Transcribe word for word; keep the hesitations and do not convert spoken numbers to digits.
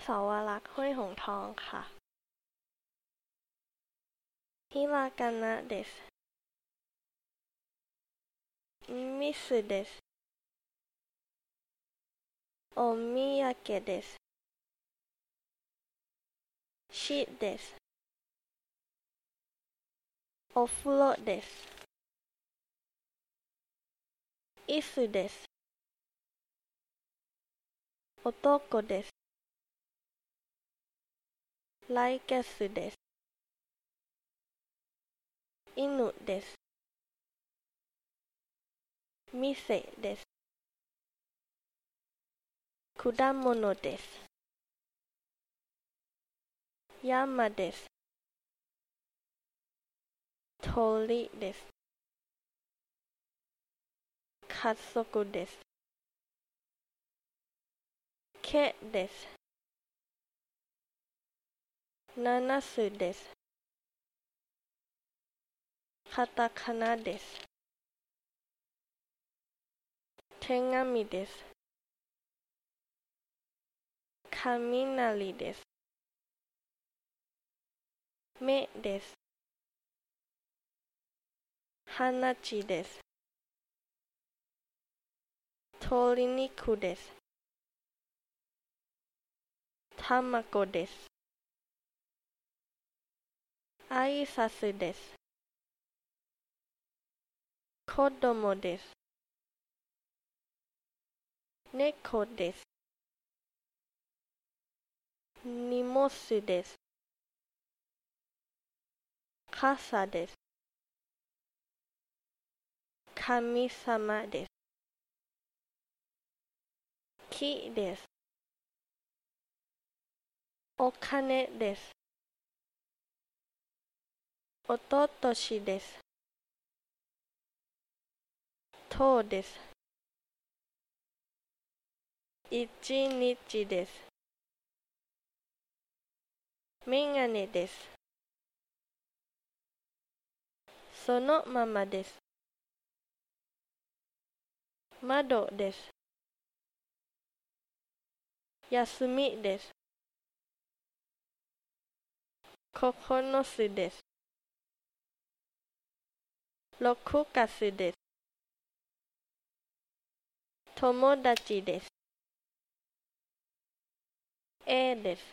สาวรักษ์ห้วยหงทองค่ะฮิรากานะเดสมิสึเดสโอมิยาเกะเดสชิเดสโอฟุโรเดสอิสึเดสโอโตโกเดสไลเกสึเดสอินุเดสมิเซเดสคุดาโมโนเดสยามาเดสโทริเดสคัตโซกุเดสเคเดสนานาสึเดสคาตาคานะเดสเทงามิเดสคามินาริเดสเมเดสฮานาจิเดสโทรินิคุเดสทามาโกเดสไอซาสึเดสโคโดโมเดสเนโคเดสนิโมสึเดสคาซาเดสคามิซามะเดสคิเดสโอคาเนะเดสโอโตโตชิเดสโทเดสอิจินิจิเดสメガネです。そのままです。窓です。休みです。ここのすです。ろくがつです。友達です。A です。